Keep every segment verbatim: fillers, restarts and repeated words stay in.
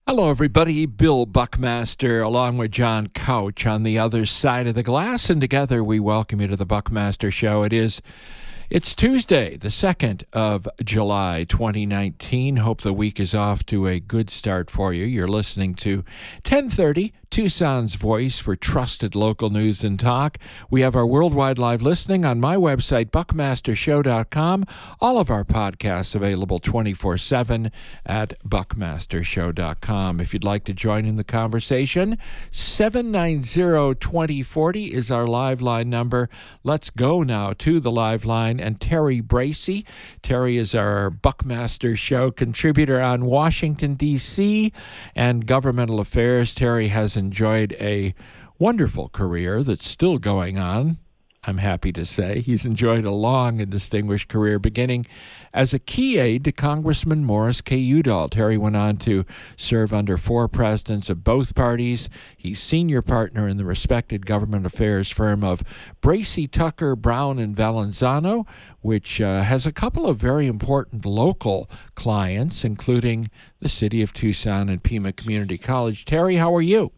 Hello, everybody. Bill Buckmaster along with John Couch on the other side of the glass, and together we welcome you to the Buckmaster Show. It is It's Tuesday, the second of July, twenty nineteen. Hope the week is off to a good start for you. You're listening to ten thirty, Tucson's Voice for trusted local news and talk. We have our worldwide live listening on my website, buckmaster show dot com. All of our podcasts available twenty-four seven at buckmaster show dot com. If you'd like to join in the conversation, seven nine zero, two zero four zero is our live line number. Let's go now to the live line and Terry Bracey. Terry is our Buckmaster Show contributor on Washington, D C and governmental affairs. Terry has enjoyed a wonderful career that's still going on. I'm happy to say he's enjoyed a long and distinguished career, beginning as a key aide to Congressman Morris K. Udall. Terry went on to serve under four presidents of both parties. He's senior partner in the respected government affairs firm of Bracey, Tucker, Brown, and Valenzano, which uh, has a couple of very important local clients, including the city of Tucson and Pima Community College. Terry, how are you?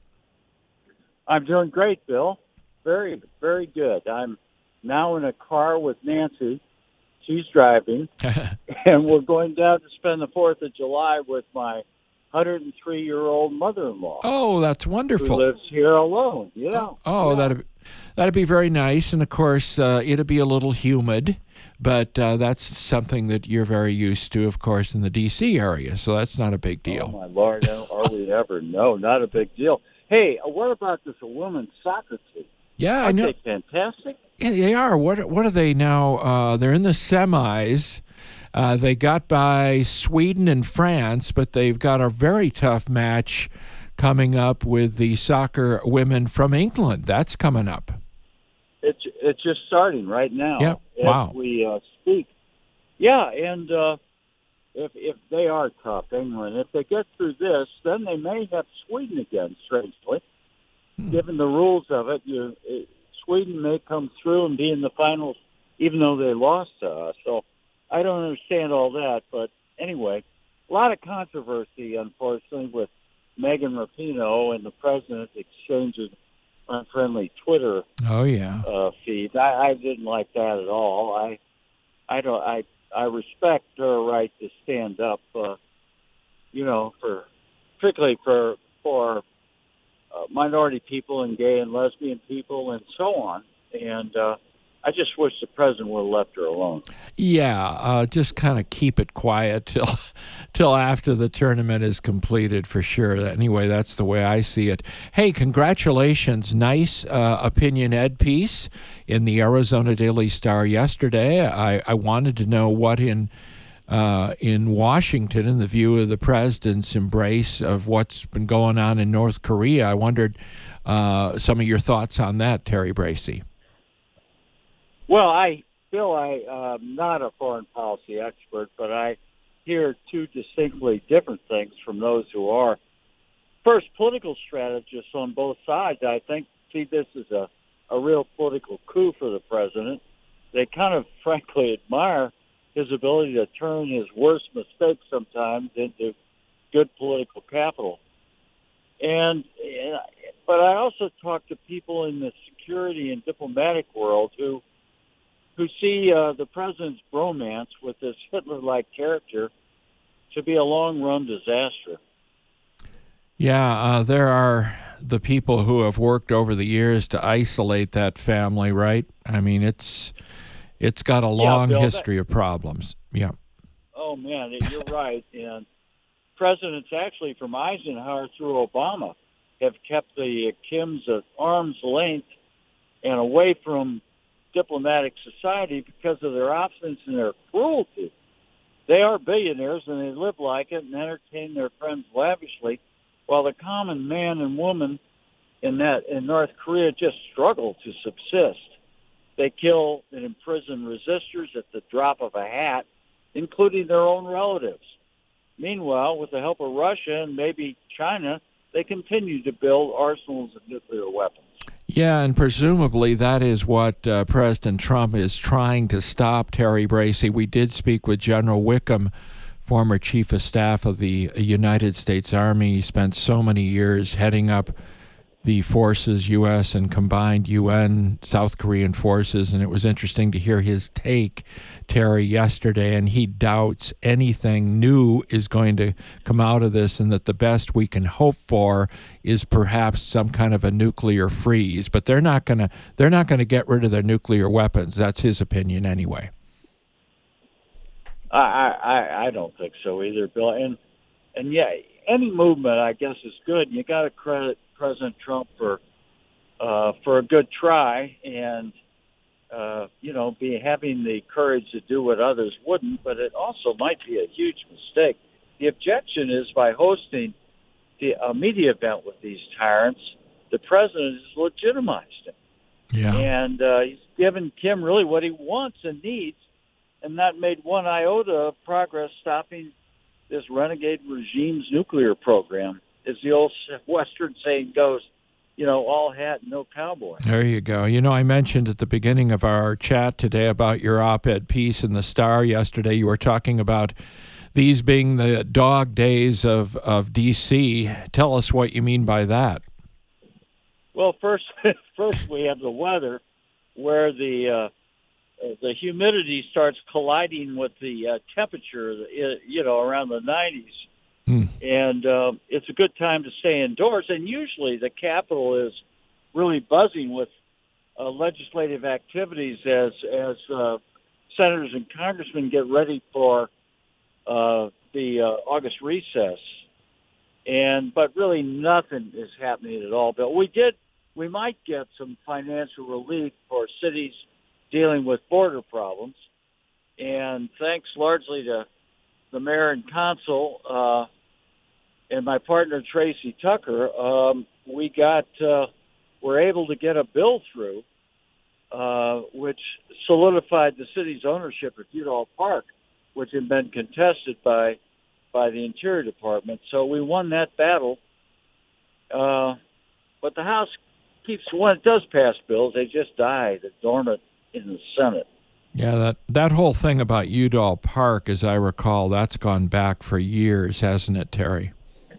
I'm doing great, Bill. Very, very good. I'm now in a car with Nancy. She's driving, and we're going down to spend the fourth of July with my one hundred three-year-old mother-in-law. Oh, that's wonderful. Who lives here alone, yeah. Oh, oh yeah. that'd, that'd be very nice. And, of course, uh, it'd be a little humid, but uh, that's something that you're very used to, of course, in the D C area, so that's not a big deal. Oh, my Lord, no, are we ever? No, not a big deal. Hey, what about this women's soccer team? Yeah, Aren't I know. They fantastic? Yeah, they are. What What are they now? Uh, they're in the semis. Uh, they got by Sweden and France, but they've got a very tough match coming up with the soccer women from England. That's coming up. It's it's just starting right now. Yep. As Wow. we uh, speak. Yeah, and uh, if if they are tough, England, if they get through this, then they may have Sweden again. Strangely. Given the rules of it, you, it, Sweden may come through and be in the finals, even though they lost to us. So I don't understand all that. But anyway, a lot of controversy, unfortunately, with Megan Rapinoe and the president exchanging unfriendly Twitter Oh yeah. uh, feeds. I, I didn't like that at all. I I don't. I I respect her right to stand up. Uh, you know, for particularly for for. Uh, minority people and gay and lesbian people and so on. And uh, I just wish the president would have left her alone. Yeah, uh, just kind of keep it quiet till till after the tournament is completed for sure. Anyway, that's the way I see it. Hey, congratulations. Nice uh, opinion ed piece in the Arizona Daily Star yesterday. I, I wanted to know what in Uh, in Washington, in the view of the president's embrace of what's been going on in North Korea. I wondered uh, some of your thoughts on that, Terry Bracey. Well, I, Bill, I, I'm not a foreign policy expert, but I hear two distinctly different things from those who are. First, political strategists on both sides, I think, see this as a, a real political coup for the president. They kind of, frankly, admire his ability to turn his worst mistakes sometimes into good political capital. And, but I also talk to people in the security and diplomatic world who who see uh, the president's bromance with this Hitler-like character to be a long-run disaster. Yeah, uh, there are the people who have worked over the years to isolate that family, right? I mean, it's it's got a long yeah, Bill, history that, of problems. Yeah. Oh, man, you're right. And presidents actually from Eisenhower through Obama have kept the Kims at arm's length and away from diplomatic society because of their obstinance and their cruelty. They are billionaires and they live like it and entertain their friends lavishly, while the common man and woman in that in North Korea just struggle to subsist. They kill and imprison resistors at the drop of a hat, including their own relatives. Meanwhile, with the help of Russia and maybe China, they continue to build arsenals of nuclear weapons. Yeah, and presumably that is what uh, President Trump is trying to stop, Terry Bracey. We did speak with General Wickham former chief of staff of the United States Army. He spent so many years heading up the forces, U S and combined U N South Korean forces, and it was interesting to hear his take, Terry, yesterday, and he doubts anything new is going to come out of this, and that the best we can hope for is perhaps some kind of a nuclear freeze. But they're not going to they're not going to get rid of their nuclear weapons. That's his opinion anyway. I, I I don't think so either, Bill. And and yeah, any movement, I guess, is good. You got to credit President Trump for uh, for a good try, and uh, you know, be having the courage to do what others wouldn't. But it also might be a huge mistake. The objection is by hosting the a media event with these tyrants, the president has legitimized him, yeah, and uh, he's given Kim really what he wants and needs, and not made one iota of progress stopping this renegade regime's nuclear program. As the old Western saying goes, you know, all hat, no cowboy. There you go. You know, I mentioned at the beginning of our chat today about your op-ed piece in the Star yesterday. You were talking about these being the dog days of, of D C. Tell us what you mean by that. Well, first, first we have the weather, where the uh, the humidity starts colliding with the uh, temperature, you know, around the nineties. Hmm. And uh, it's a good time to stay indoors. And usually the Capitol is really buzzing with uh, legislative activities as as uh, senators and congressmen get ready for uh, the uh, August recess. And but really nothing is happening at all. But we did, we might get some financial relief for cities dealing with border problems. And thanks largely to the mayor and council, uh, and my partner Tracy Tucker, um, we got uh, were able to get a bill through, uh, which solidified the city's ownership of Udall Park, which had been contested by by the Interior Department. So we won that battle. Uh, but the House keeps, when it does pass bills, they just die. They're dormant in the Senate. Yeah, that, that whole thing about Udall Park, as I recall, that's gone back for years, hasn't it, Terry?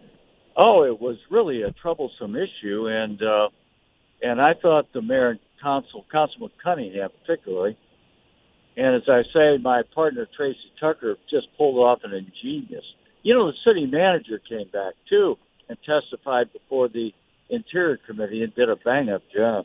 Oh, it was really a troublesome issue, and uh, and I thought the mayor and council, Councilman Cunningham particularly, and as I say, my partner Tracy Tucker just pulled off an ingenious. You know, the city manager came back, too, and testified before the Interior Committee and did a bang-up job.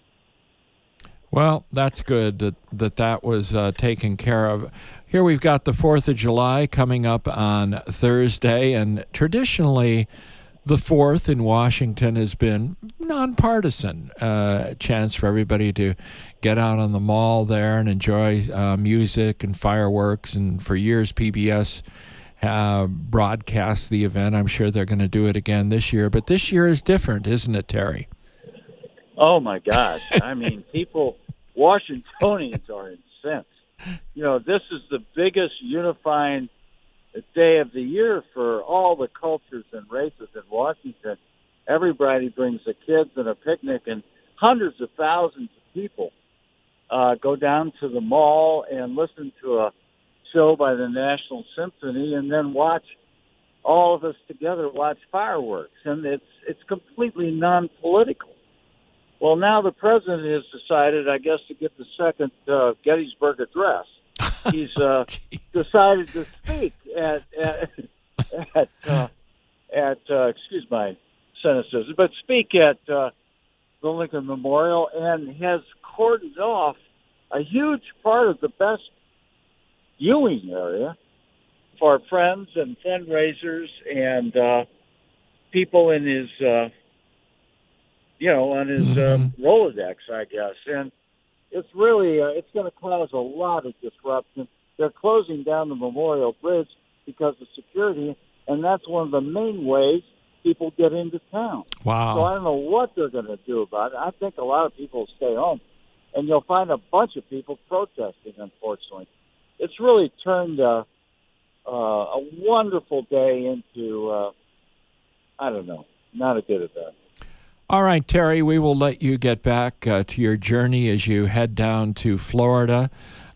Well, that's good that that, that was uh, taken care of. Here we've got the fourth of July coming up on Thursday, and traditionally the fourth in Washington has been nonpartisan. Uh, a chance for everybody to get out on the mall there and enjoy uh, music and fireworks. And for years, P B S uh, broadcast the event. I'm sure they're going to do it again this year. But this year is different, isn't it, Terry? Oh, my gosh. I mean, people, Washingtonians are incensed. You know, this is the biggest unifying day of the year for all the cultures and races in Washington. Everybody brings the kids and a picnic, and hundreds of thousands of people uh, go down to the mall and listen to a show by the National Symphony, and then watch all of us together watch fireworks. And it's it's completely non-political. Well, now the president has decided, I guess, to get the second uh, Gettysburg Address. He's uh, decided to speak at at at, uh, at uh, excuse my cynicism, but speak at uh, the Lincoln Memorial, and has cordoned off a huge part of the best viewing area for friends and fundraisers and uh, people in his, uh, you know, on his mm-hmm. uh, Rolodex, I guess, and. It's really, uh, it's going to cause a lot of disruption. They're closing down the Memorial Bridge because of security, and that's one of the main ways people get into town. Wow. So I don't know what they're going to do about it. I think a lot of people will stay home, and you'll find a bunch of people protesting, unfortunately. It's really turned uh, uh, a wonderful day into, uh, I don't know, not a good event. All right, Terry, we will let you get back uh, to your journey as you head down to Florida.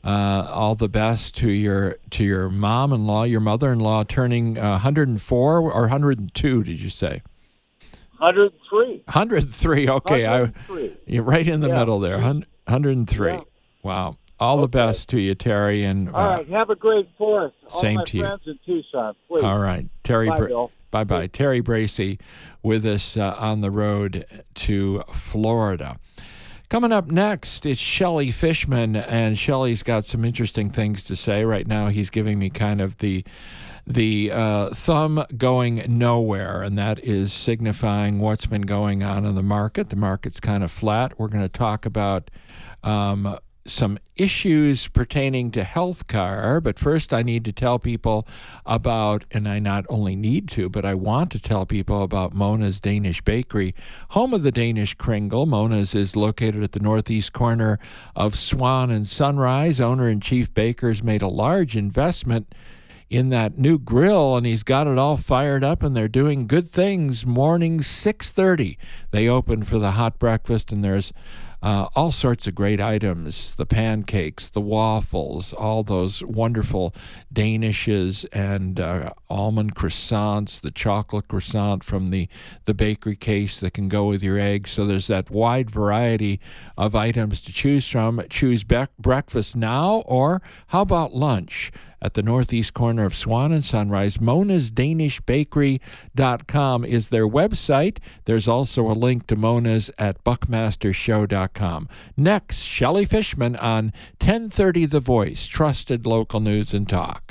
Uh, all the best to your to your mom-in-law, your mother-in-law, turning uh, one hundred four or one hundred two. Did you say? one hundred three. one hundred three. Okay, one hundred three. I you're right in the yeah. middle there. one hundred three. Yeah. Wow. All okay. the best to you, Terry. And uh, all right, have a great Fourth. Same all my to you. friends in Tucson, please. All right, Terry. Bye, Bra- Bill. Bye bye, Terry Bracey, with us uh, on the road to Florida. Coming up next, it's Shelly Fishman, and Shelly's got some interesting things to say. Right now, he's giving me kind of the the uh, thumb going nowhere, and that is signifying what's been going on in the market. The market's kind of flat. We're going to talk about um, some issues pertaining to healthcare, but first I need to tell people about, and I not only need to, but I want to tell people about Mona's Danish Bakery, home of the Danish Kringle. Mona's is located at the northeast corner of Swan and Sunrise. Owner-in-chief Baker's made a large investment in that new grill, and he's got it all fired up, and they're doing good things. Morning six thirty, they open for the hot breakfast, and there's Uh, all sorts of great items, the pancakes, the waffles, all those wonderful Danishes and uh, almond croissants, the chocolate croissant from the, the bakery case that can go with your eggs. So there's that wide variety of items to choose from. Choose be- breakfast now, or how about lunch? At the northeast corner of Swan and Sunrise, Mona's Danish Bakery dot com is their website. There's also a link to Mona's at buckmaster show dot com. Next, Shelly Fishman on ten thirty The Voice, trusted local news and talk.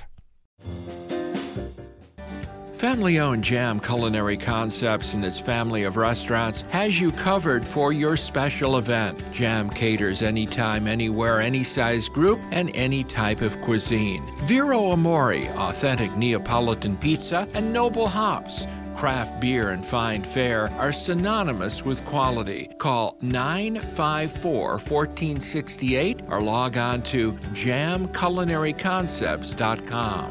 Family-owned Jam Culinary Concepts and its family of restaurants has you covered for your special event. Jam caters anytime, anywhere, any size group, and any type of cuisine. Vero Amore, authentic Neapolitan pizza, and Noble Hops. Craft beer and fine fare are synonymous with quality. Call nine five four, one four six eight or log on to jam culinary concepts dot com.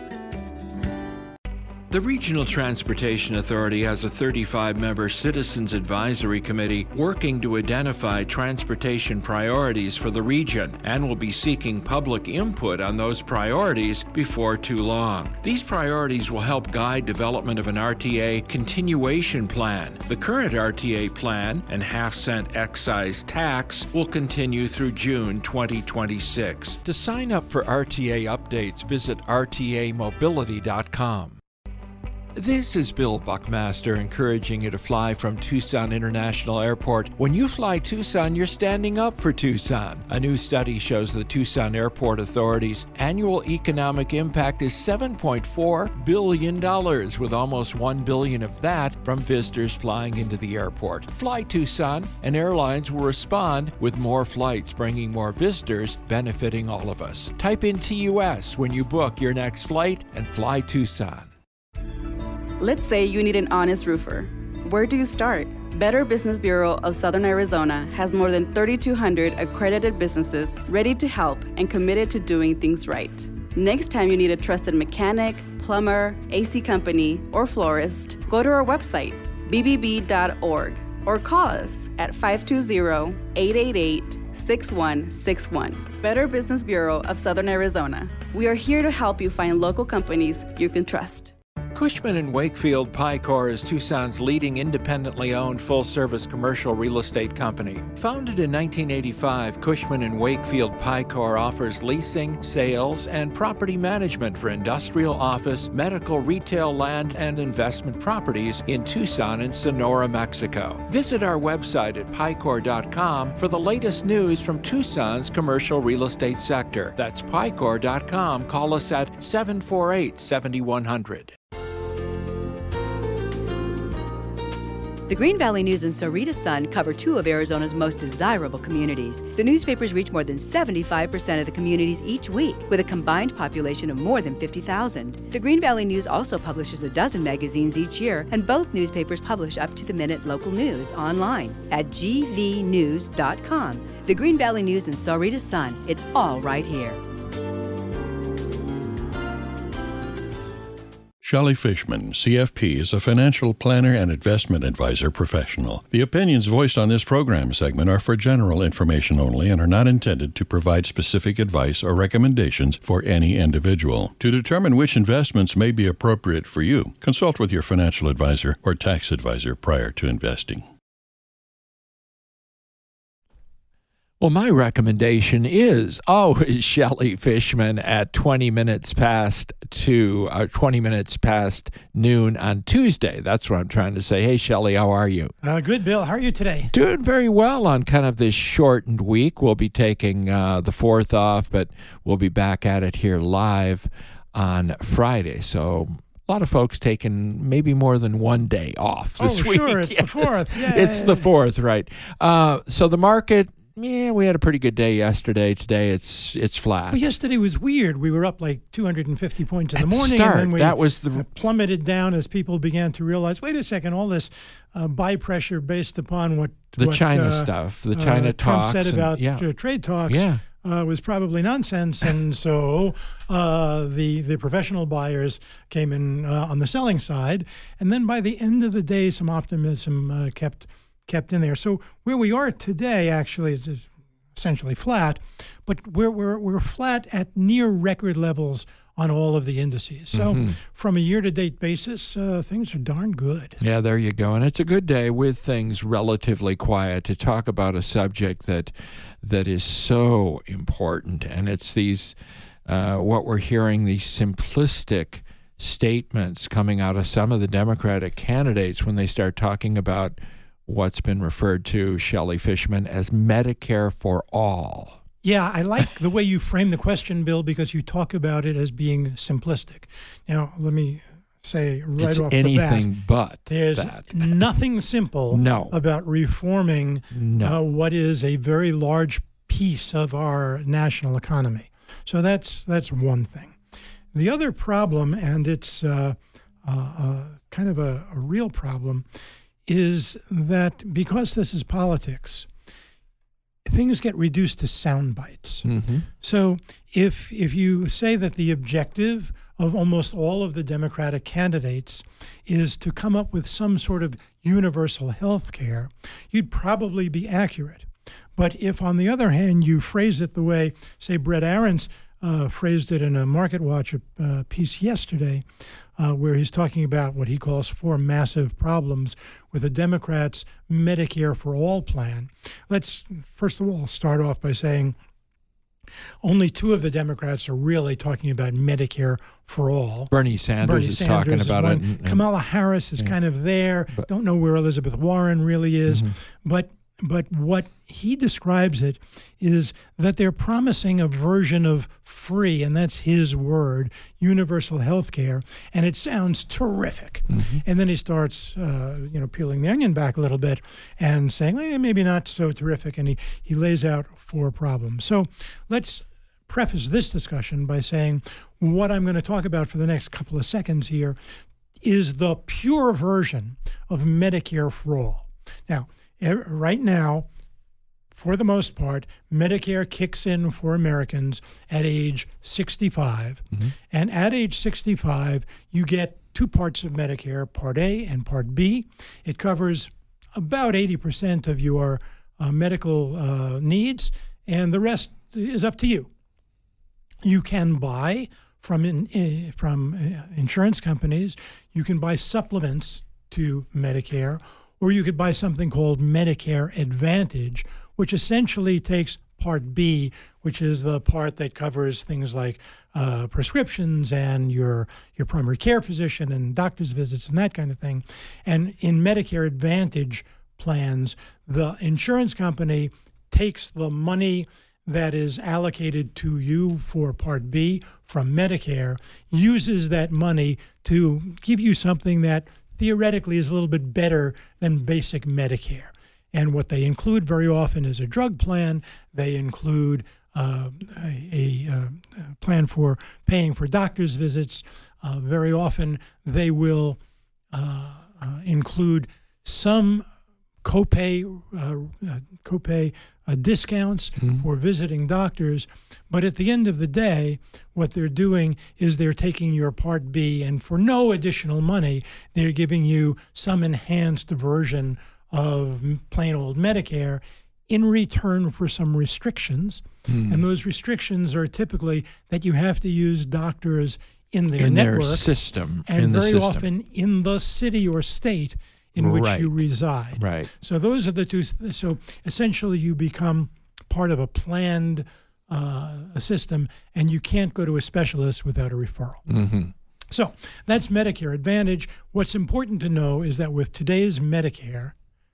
The Regional Transportation Authority has a thirty-five member Citizens Advisory Committee working to identify transportation priorities for the region and will be seeking public input on those priorities before too long. These priorities will help guide development of an R T A continuation plan. The current R T A plan and half-cent excise tax will continue through June twenty twenty-six. To sign up for R T A updates, visit r t a mobility dot com. This is Bill Buckmaster encouraging you to fly from Tucson International Airport. When you fly Tucson, you're standing up for Tucson. A new study shows the Tucson Airport Authority's annual economic impact is seven point four billion dollars, with almost one billion dollars of that from visitors flying into the airport. Fly Tucson, and airlines will respond with more flights, bringing more visitors, benefiting all of us. Type in T U S when you book your next flight and fly Tucson. Let's say you need an honest roofer. Where do you start? Better Business Bureau of Southern Arizona has more than thirty-two hundred accredited businesses ready to help and committed to doing things right. Next time you need a trusted mechanic, plumber, A C company, or florist, go to our website, b b b dot org, or call us at five two zero, eight eight eight, six one six one. Better Business Bureau of Southern Arizona. We are here to help you find local companies you can trust. Cushman and Wakefield Picor is Tucson's leading independently owned full-service commercial real estate company. Founded in nineteen eighty-five, Cushman and Wakefield Picor offers leasing, sales, and property management for industrial, office, medical, retail, land, and investment properties in Tucson and Sonora, Mexico. Visit our website at picor dot com for the latest news from Tucson's commercial real estate sector. That's picor dot com. Call us at seven four eight, seven one zero zero. The Green Valley News and Sahuarita Sun cover two of Arizona's most desirable communities. The newspapers reach more than seventy-five percent of the communities each week, with a combined population of more than fifty thousand. The Green Valley News also publishes a dozen magazines each year, and both newspapers publish up-to-the-minute local news online at g v news dot com. The Green Valley News and Sahuarita Sun, it's all right here. Shelley Fishman, C F P, is a financial planner and investment advisor professional. The opinions voiced on this program segment are for general information only and are not intended to provide specific advice or recommendations for any individual. To determine which investments may be appropriate for you, consult with your financial advisor or tax advisor prior to investing. Well, my recommendation is always Shelley Fishman at twenty minutes past two, or twenty minutes past noon on Tuesday. That's what I'm trying to say. Hey, Shelley, how are you? Uh, good, Bill. How are you today? Doing very well on kind of this shortened week. We'll be taking uh, the fourth off, but we'll be back at it here live on Friday. So a lot of folks taking maybe more than one day off this oh, week. Oh, sure. It's yes. the fourth. Yeah, it's yeah, the yeah. fourth, right. Uh, so the market... Yeah, we had a pretty good day yesterday. Today it's it's flat. Well, yesterday was weird. We were up like two hundred fifty points in At the morning, the start, and then we that was the... plummeted down as people began to realize, wait a second, all this uh, buy pressure based upon what the what, China uh, stuff, the China uh, Trump talks, said and, about yeah. uh, trade talks. Yeah. Uh, was probably nonsense, and so uh, the the professional buyers came in uh, on the selling side, and then by the end of the day, some optimism uh, kept kept in there. So where we are today, actually, is essentially flat, but we're we're we're flat at near record levels on all of the indices. So mm-hmm. from a year-to-date basis, uh, things are darn good. Yeah, there you go. And it's a good day with things relatively quiet to talk about a subject that that is so important. And it's these, uh, what we're hearing, these simplistic statements coming out of some of the Democratic candidates when they start talking about what's been referred to, Shelley Fishman, as Medicare for all. Yeah, I like the way you frame the question, Bill, because you talk about it as being simplistic. Now, let me say right it's off anything the bat, but there's that. nothing simple no. about reforming no. uh, what is a very large piece of our national economy. So that's that's one thing. The other problem, and it's uh, uh, uh, kind of a, a real problem, is that because this is politics, things get reduced to sound bites. Mm-hmm. So if if you say that the objective of almost all of the Democratic candidates is to come up with some sort of universal health care, you'd probably be accurate. But if, on the other hand, you phrase it the way, say, Brett Ahrens uh, phrased it in a Market Watch uh, piece yesterday, Uh, where he's talking about what he calls four massive problems with the Democrats' Medicare for All plan. Let's, first of all, start off by saying only two of the Democrats are really talking about Medicare for all. Bernie Sanders Bernie is Sanders talking is about one. it. And, and, Kamala Harris is yeah. kind of there. But, Don't know where Elizabeth Warren really is. Mm-hmm. But But what he describes it is that they're promising a version of free, and that's his word, universal health care, and it sounds terrific. Mm-hmm. And then he starts, uh, you know, peeling the onion back a little bit and saying, well, maybe not so terrific, and he, he lays out four problems. So let's preface this discussion by saying what I'm going to talk about for the next couple of seconds here is the pure version of Medicare for all. Now, right now, for the most part, Medicare kicks in for Americans at age sixty-five. Mm-hmm. And at age sixty-five, you get two parts of Medicare, Part A and Part B. It covers about eighty percent of your uh, medical uh, needs, and the rest is up to you. You can buy from, in, uh, from uh, insurance companies, you can buy supplements to Medicare, or you could buy something called Medicare Advantage, which essentially takes Part B, which is the part that covers things like uh, prescriptions and your your primary care physician and doctor's visits and that kind of thing. And in Medicare Advantage plans, the insurance company takes the money that is allocated to you for Part B from Medicare, uses that money to give you something that theoretically is a little bit better than basic Medicare. And what they include very often is a drug plan. They include uh, a, a, a plan for paying for doctor's visits. Uh, very often they will uh, uh, include some copay uh, uh, copay uh, discounts mm-hmm. for visiting doctors. But at the end of the day, what they're doing is they're taking your Part B, and for no additional money, they're giving you some enhanced version of plain old Medicare in return for some restrictions. Mm. And those restrictions are typically that you have to use doctors in their in network their system, and in the very system. often in the city or state in which right. you reside. Right. So those are the two. So essentially, you become part of a planned uh, a system, and you can't go to a specialist without a referral. Mm-hmm. So that's Medicare Advantage. What's important to know is that with today's Medicare,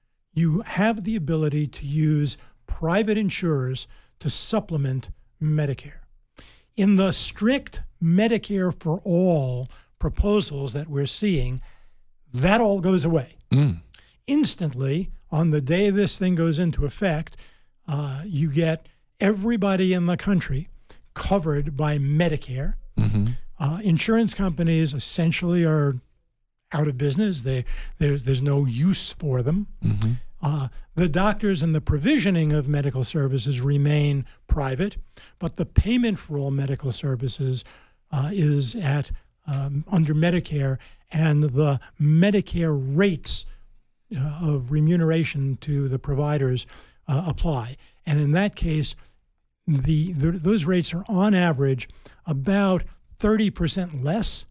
you have the ability to use private insurers to supplement Medicare. In the strict Medicare for all proposals that we're seeing, that all goes away. Mm. Instantly, on the day this thing goes into effect, uh, you get everybody in the country covered by Medicare. Mm-hmm. Uh, insurance companies essentially are out of business. They, there's no use for them. Mm-hmm. Uh, the doctors and the provisioning of medical services remain private, but the payment for all medical services uh, is at um, under Medicare, and the Medicare rates uh, of remuneration to the providers uh, apply. And in that case, the, the those rates are on average about thirty percent less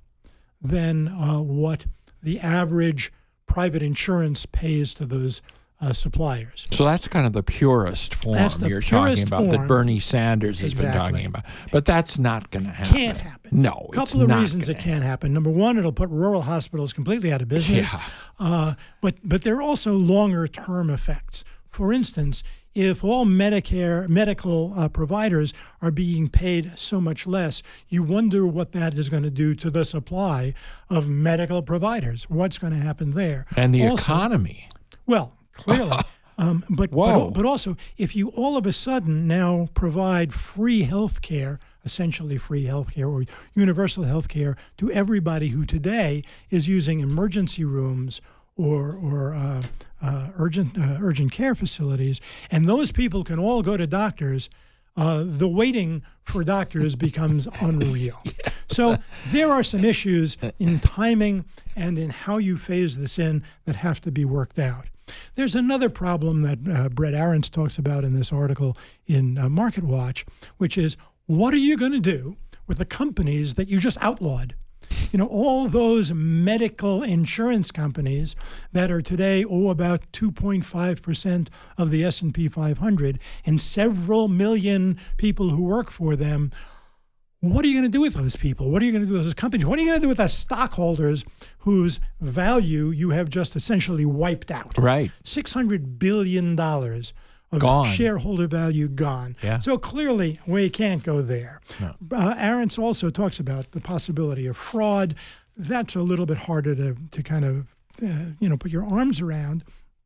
than uh, what the average private insurance pays to those uh, suppliers. So that's kind of the purest form That's the you're purest talking about, form. that Bernie Sanders has Exactly. been talking about. But that's not going to happen. Can't happen. No, A couple it's of not reasons gonna it can't happen. Number one, it'll put rural hospitals completely out of business. Yeah. Uh, but but there are also longer term effects. For instance, if all Medicare medical uh, providers are being paid so much less, you wonder what that is going to do to the supply of medical providers. What's going to happen there? And the Also- economy. Well, clearly. um, but, Whoa. but but also, if you all of a sudden now provide free health care, essentially free health care or universal health care to everybody who today is using emergency rooms or or uh, uh, urgent uh, urgent care facilities, and those people can all go to doctors, uh, the waiting for doctors becomes unreal. Yeah. So there are some issues in timing and in how you phase this in that have to be worked out. There's another problem that uh, Brett Arentz talks about in this article in uh, Market Watch, which is, what are you going to do with the companies that you just outlawed? You know, all those medical insurance companies that are today, oh, about two point five percent of the S and P five hundred and several million people who work for them. What are you going to do with those people? What are you going to do with those companies? What are you going to do with the stockholders whose value you have just essentially wiped out? Right. six hundred billion dollars of Gone. shareholder value gone. Yeah. So clearly, we can't go there. No. Uh, Arentz also talks about the possibility of fraud. That's a little bit harder to, to kind of, uh, you know, put your arms around.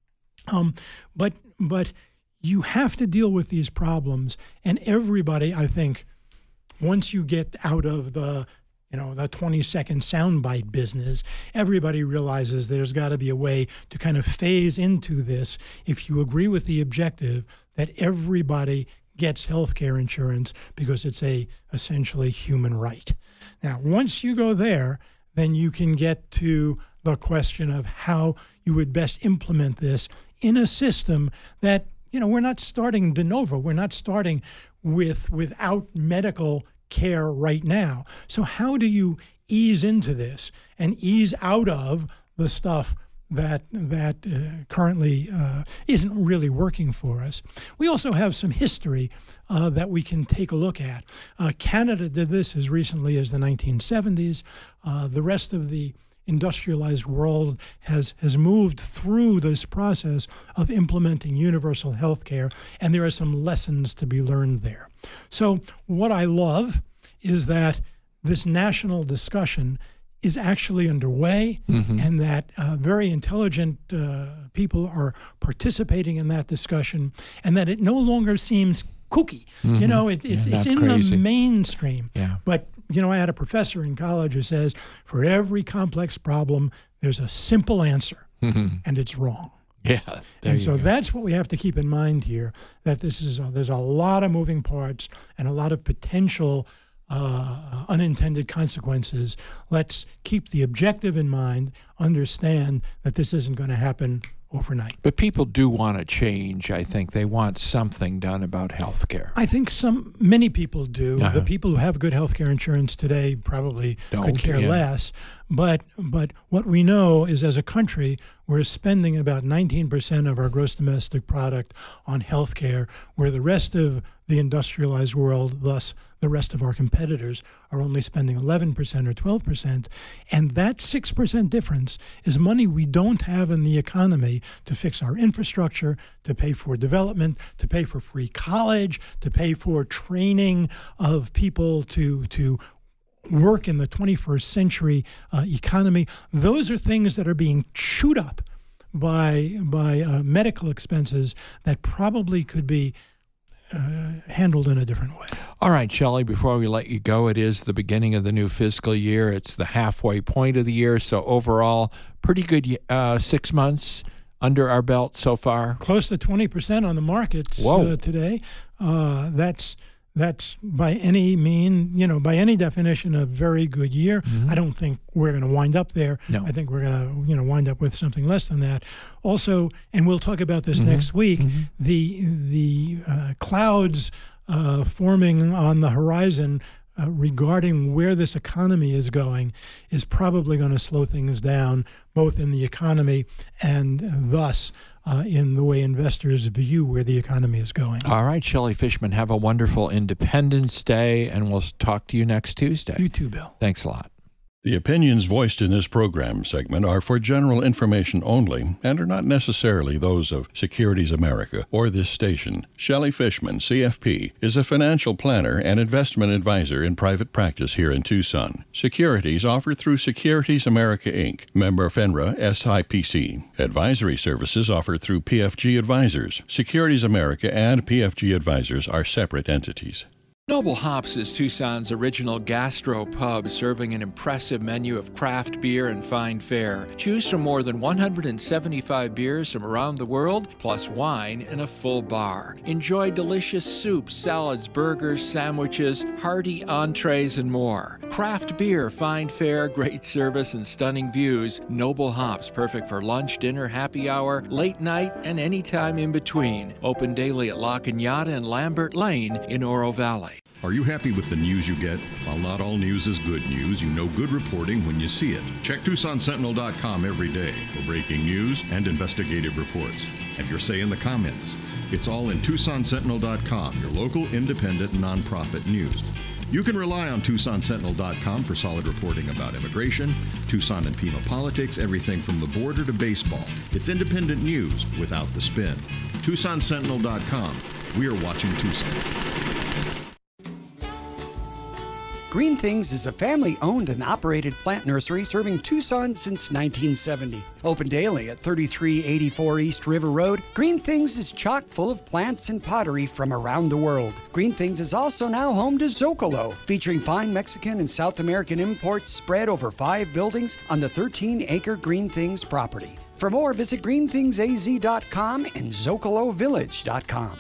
Um, but but you have to deal with these problems, and everybody, I think, once you get out of the, you know, the twenty-second soundbite business, everybody realizes there's got to be a way to kind of phase into this if you agree with the objective that everybody gets health care insurance because it's a essentially human right. Now, once you go there, then you can get to the question of how you would best implement this in a system that, you know, we're not starting de novo. We're not starting with without medical care right now. So how do you ease into this and ease out of the stuff that that uh, currently uh, isn't really working for us? We also have some history uh, that we can take a look at. Uh, Canada did this as recently as the nineteen seventies. Uh, the rest of the industrialized world has has moved through this process of implementing universal health care, and there are some lessons to be learned there. So what I love is that this national discussion is actually underway, mm-hmm. and that uh, very intelligent uh, people are participating in that discussion, and that it no longer seems kooky. Mm-hmm. You know, it, it's, yeah, it's in crazy. the mainstream. Yeah. But, you know, I had a professor in college who says, for every complex problem, there's a simple answer, mm-hmm. and it's wrong. Yeah, there and you so go. that's what we have to keep in mind here, that this is a, there's a lot of moving parts and a lot of potential uh, unintended consequences. Let's keep the objective in mind, understand that this isn't going to happen overnight. But people do want to change, I think. They want something done about health care. I think some many people do. Uh-huh. The people who have good health care insurance today probably Don't, could care yeah. less. But but what we know is, as a country, we're spending about nineteen percent of our gross domestic product on health care, where the rest of the industrialized world, thus the rest of our competitors, are only spending eleven percent or twelve percent. And that six percent difference is money we don't have in the economy to fix our infrastructure, to pay for development, to pay for free college, to pay for training of people to to work in the twenty-first century uh, economy. Those are things that are being chewed up by by uh, medical expenses that probably could be uh, handled in a different way. All right, Shelley, before we let you go, it is the beginning of the new fiscal year. It's the halfway point of the year. So overall, pretty good uh, six months under our belt so far. Close to twenty percent on the markets uh, today. Uh, that's That's by any mean, you know, by any definition, a very good year. Mm-hmm. I don't think we're going to wind up there. No. I think we're going to, you know, wind up with something less than that. Also, and we'll talk about this mm-hmm. next week, mm-hmm. the the uh, clouds uh, forming on the horizon uh, regarding where this economy is going is probably going to slow things down, both in the economy and uh, thus Uh, in the way investors view where the economy is going. All right, Shelley Fishman, have a wonderful Independence Day, and we'll talk to you next Tuesday. You too, Bill. Thanks a lot. The opinions voiced in this program segment are for general information only and are not necessarily those of Securities America or this station. Shelley Fishman, C F P, is a financial planner and investment advisor in private practice here in Tucson. Securities offered through Securities America, Incorporated, member FINRA S I P C. Advisory services offered through P F G Advisors. Securities America and P F G Advisors are separate entities. Noble Hops is Tucson's original gastro pub, serving an impressive menu of craft beer and fine fare. Choose from more than one hundred seventy-five beers from around the world, plus wine in a full bar. Enjoy delicious soups, salads, burgers, sandwiches, hearty entrees, and more. Craft beer, fine fare, great service, and stunning views. Noble Hops, perfect for lunch, dinner, happy hour, late night, and any time in between. Open daily at La Cañada and Lambert Lane in Oro Valley. Are you happy with the news you get? While not all news is good news, you know good reporting when you see it. Check Tucson Sentinel dot com every day for breaking news and investigative reports. Have your say in the comments. It's all in Tucson Sentinel dot com, your local independent nonprofit news. You can rely on Tucson Sentinel dot com for solid reporting about immigration, Tucson and Pima politics, everything from the border to baseball. It's independent news without the spin. Tucson Sentinel dot com. We are watching Tucson. Green Things is a family-owned and operated plant nursery serving Tucson since nineteen seventy. Open daily at thirty-three eighty-four East River Road, Green Things is chock full of plants and pottery from around the world. Green Things is also now home to Zocalo, featuring fine Mexican and South American imports spread over five buildings on the thirteen acre Green Things property. For more, visit green things a z dot com and zocalo village dot com.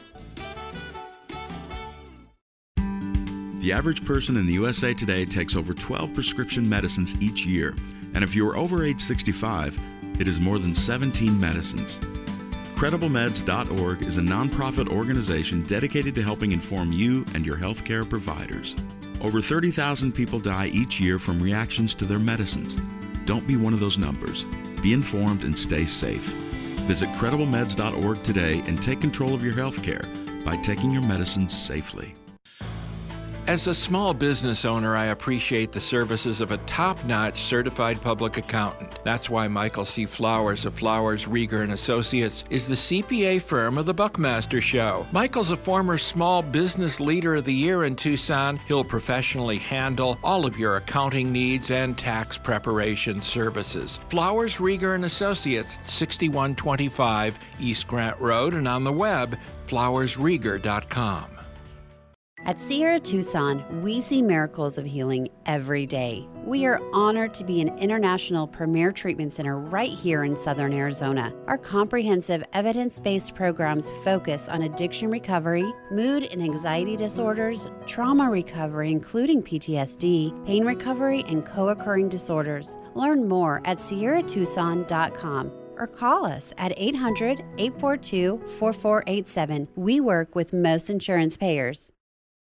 The average person in the U S A today takes over twelve prescription medicines each year, and if you are over age sixty-five, it is more than seventeen medicines. Credible Meds dot org is a nonprofit organization dedicated to helping inform you and your healthcare providers. Over thirty thousand people die each year from reactions to their medicines. Don't be one of those numbers. Be informed and stay safe. Visit Credible Meds dot org today and take control of your healthcare by taking your medicines safely. As a small business owner, I appreciate the services of a top-notch certified public accountant. That's why Michael C. Flowers of Flowers, Rieger and Associates is the C P A firm of the Buckmaster Show. Michael's a former Small Business Leader of the Year in Tucson. He'll professionally handle all of your accounting needs and tax preparation services. Flowers, Rieger and Associates, sixty-one twenty-five East Grant Road, and on the web, flowers rieger dot com. At Sierra Tucson, we see miracles of healing every day. We are honored to be an international premier treatment center right here in Southern Arizona. Our comprehensive evidence-based programs focus on addiction recovery, mood and anxiety disorders, trauma recovery including P T S D, pain recovery, and co-occurring disorders. Learn more at sierra tucson dot com. Or call us at eight hundred, eight four two, four four eight seven. We work with most insurance payers.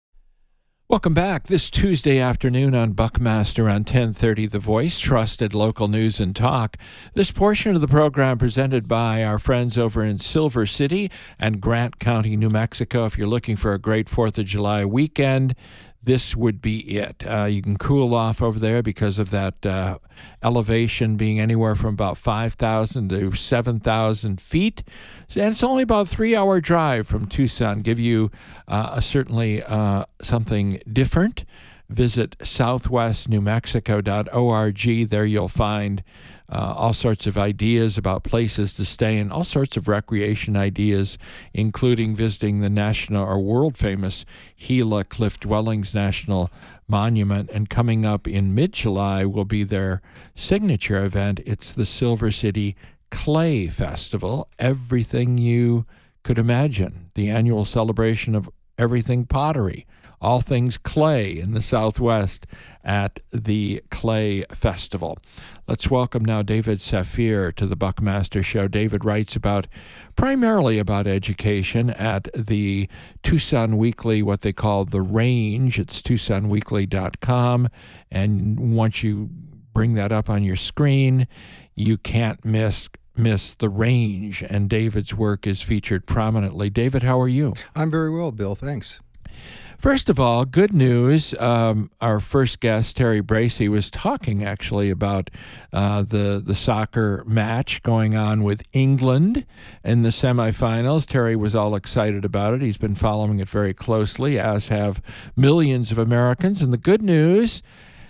Welcome back this Tuesday afternoon on Buckmaster on ten thirty The Voice, trusted local news and talk. This portion of the program presented by our friends over in Silver City and Grant County, New Mexico. If you're looking for a great fourth of July weekend, this would be it. Uh, you can cool off over there because of that uh, elevation being anywhere from about five thousand to seven thousand feet. And it's only about a three-hour drive from Tucson. Give you uh, a, certainly uh, something different. Visit southwest new mexico dot org. There you'll find Uh, all sorts of ideas about places to stay and all sorts of recreation ideas, including visiting the national or world-famous Gila Cliff Dwellings National Monument. And coming up in mid-July will be their signature event. It's the Silver City Clay Festival. Everything you could imagine. The annual celebration of everything pottery. All things clay in the Southwest at the Clay Festival. Let's welcome now David Saphir to the Buckmaster Show. David writes about primarily about education at the Tucson Weekly, what they call The Range. It's tucson weekly dot com. And once you bring that up on your screen, you can't miss miss The Range. And David's work is featured prominently. David, how are you? I'm very well, Bill. Thanks. First of all, good news. Um, our first guest, Terry Bracey, was talking actually about uh, the the soccer match going on with England in the semifinals. Terry was all excited about it. He's been following it very closely, as have millions of Americans. And the good news,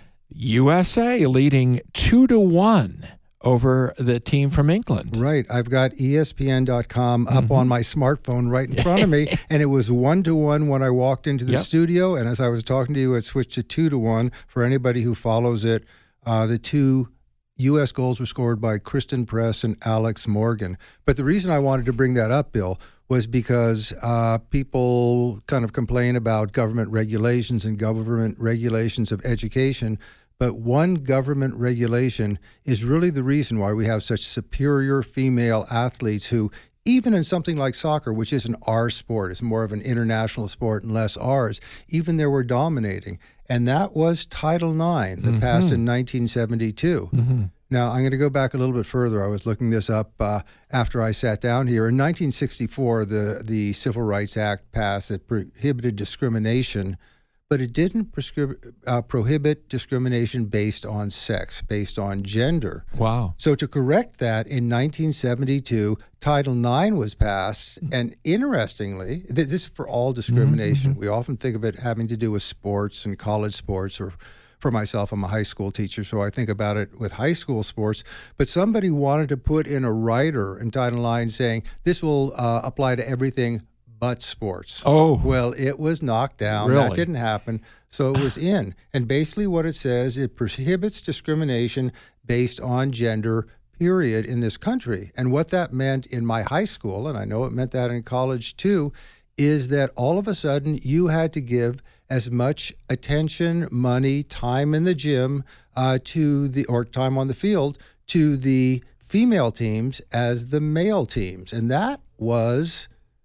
U S A leading two to one over the team from England. Right. I've got E S P N dot com up mm-hmm. on my smartphone right in front of me, and it was one to one when I walked into the yep. studio, and as I was talking to you, it switched to two to one. For anybody who follows it, uh, the two U S goals were scored by Kristen Press and Alex Morgan. But the reason I wanted to bring that up, Bill, was because uh, people kind of complain about government regulations and government regulations of education. But one government regulation is really the reason why we have such superior female athletes who, even in something like soccer, which isn't our sport, it's more of an international sport and less ours, even there were dominating. And that was Title nine that mm-hmm. passed in nineteen seventy-two. Mm-hmm. Now, I'm going to go back a little bit further. I was looking this up uh, after I sat down here. In nineteen sixty-four, the, the Civil Rights Act passed that prohibited discrimination, but it didn't prescri- uh, prohibit discrimination based on sex, based on gender. Wow. So to correct that, in nineteen seventy-two, Title nine was passed, and interestingly, th- this is for all discrimination. Mm-hmm. We often think of it having to do with sports and college sports, or for myself, I'm a high school teacher, so I think about it with high school sports. But somebody wanted to put in a rider in Title nine saying, this will uh, apply to everything but sports. Oh. Well, it was knocked down. Really? That didn't happen. So it was in. And basically what it says, it prohibits discrimination based on gender, period, in this country. And what that meant in my high school, and I know it meant that in college too, is that all of a sudden you had to give as much attention, money, time in the gym, uh, to the or time on the field to the female teams as the male teams. And that was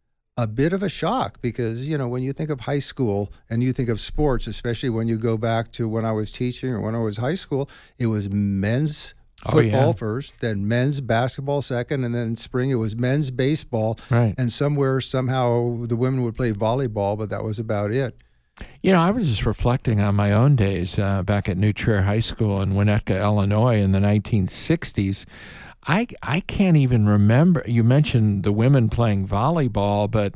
a bit of a shock because, you know, when you think of high school and you think of sports, especially when you go back to when I was teaching or when I was high school, it was men's oh, football yeah. first, then men's basketball second, and then in spring it was men's baseball. Right. And somewhere, somehow, the women would play volleyball, but that was about it. You know, I was just reflecting on my own days uh, back at New Trier High School in Winnetka, Illinois in the nineteen sixties. I, I can't even remember. You mentioned the women playing volleyball, but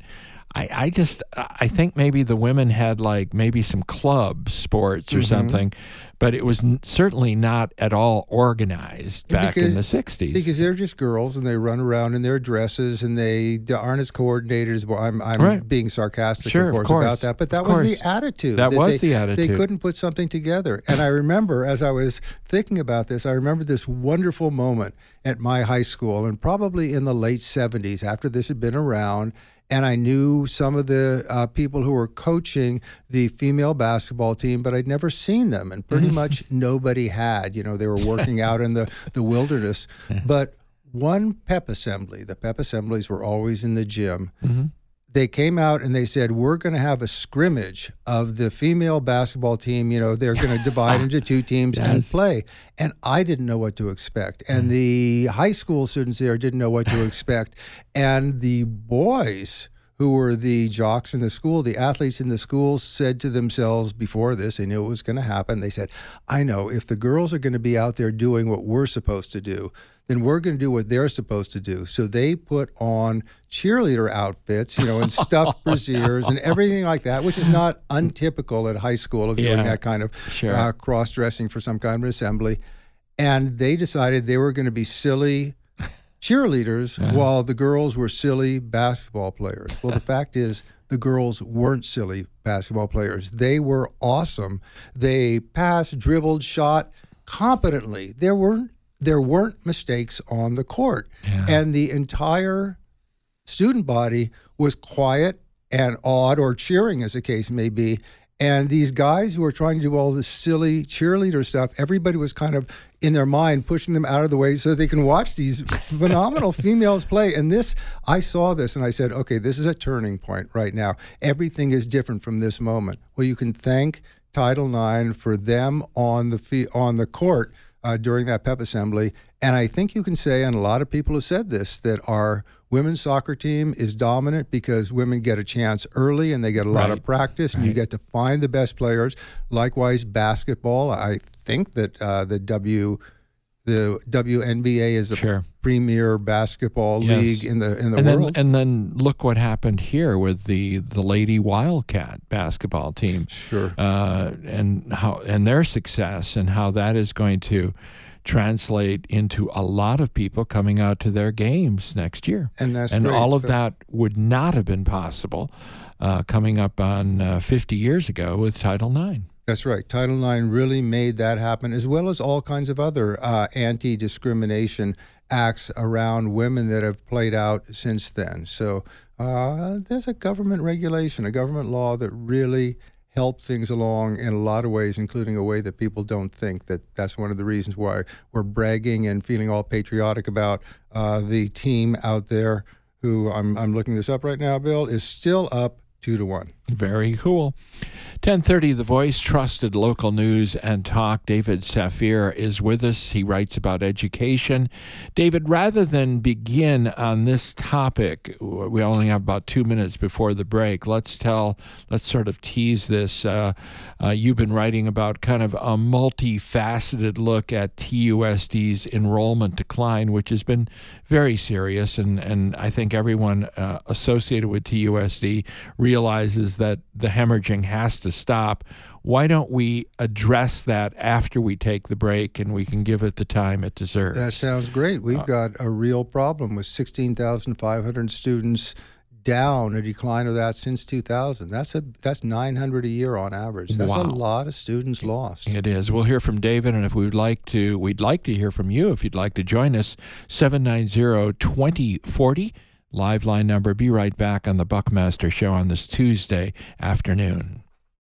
I, I just, I think maybe the women had like maybe some club sports or mm-hmm. something, but it was n- certainly not at all organized back because, in the sixties. Because they're just girls and they run around in their dresses and they aren't as coordinated as well. I'm, I'm right. being sarcastic, sure, of, course, of course about that, but that of was course. the attitude. That, that was they, the attitude. They couldn't put something together. And I remember, as I was thinking about this, I remember this wonderful moment at my high school, and probably in the late seventies, after this had been around, and I knew some of the uh, people who were coaching the female basketball team, but I'd never seen them, and pretty much nobody had. You know, they were working out in the, the wilderness. But one pep assembly, the pep assemblies were always in the gym, mm-hmm. they came out and they said, we're going to have a scrimmage of the female basketball team. You know, they're going to divide into two teams yes. and play. And I didn't know what to expect. And mm. the high school students there didn't know what to expect. And the boys who were the jocks in the school, the athletes in the school, said to themselves before this, they knew it was going to happen. They said, I know if the girls are going to be out there doing what we're supposed to do, then we're going to do what they're supposed to do. So they put on cheerleader outfits, you know, and stuffed brassieres and everything like that, which is not untypical at high school of doing yeah, that kind of sure. uh, cross-dressing for some kind of an assembly. And they decided they were going to be silly cheerleaders uh-huh. while the girls were silly basketball players. Well, the fact is, the girls weren't silly basketball players. They were awesome. They passed, dribbled, shot competently. There weren't There weren't mistakes on the court. Yeah. And the entire student body was quiet and awed, or cheering as the case may be. And these guys who were trying to do all this silly cheerleader stuff, everybody was kind of in their mind pushing them out of the way so they can watch these phenomenal females play. And this, I saw this and I said, okay, this is a turning point right now. Everything is different from this moment. Well, you can thank Title nine for them on the fee- on the court Uh, during that pep assembly. And I think you can say, and a lot of people have said this, that our women's soccer team is dominant because women get a chance early and they get a lot right. of practice, and right. you get to find the best players. Likewise, basketball. I think that uh, the W the W N B A is the sure. premier basketball yes. league in the in the and world. Then, and then look what happened here with the, the Lady Wildcat basketball team. Sure. Uh, and how and their success and how that is going to translate into a lot of people coming out to their games next year. And that's and great. all of so, that would not have been possible uh, coming up on uh, fifty years ago with Title nine. That's right. Title nine really made that happen, as well as all kinds of other uh, anti-discrimination acts around women that have played out since then. So uh, there's a government regulation, a government law that really helped things along in a lot of ways, including a way that people don't think. That that's one of the reasons why we're bragging and feeling all patriotic about uh, the team out there who, I'm, I'm looking this up right now, Bill, is still up two to one. Very cool. ten thirty, The Voice, trusted local news and talk. David Safir is with us. He writes about education. David, rather than begin on this topic, we only have about two minutes before the break. Let's tell, let's sort of tease this. Uh, uh, you've been writing about kind of a multifaceted look at T U S D's enrollment decline, which has been very serious, and, and I think everyone uh, associated with T U S D realizes that the hemorrhaging has to stop. Why don't we address that after we take the break, and we can give it the time it deserves? That sounds great. We've uh, got a real problem with sixteen thousand five hundred students down, a decline of that since two thousand. That's a that's nine hundred a year on average. That's wow. a lot of students lost. It is. We'll hear from David, and if we'd like to, we'd like to hear from you. If you'd like to join us, seven nine zero, two zero four zero. Live line number. Be right back on the Buckmaster Show on this Tuesday afternoon.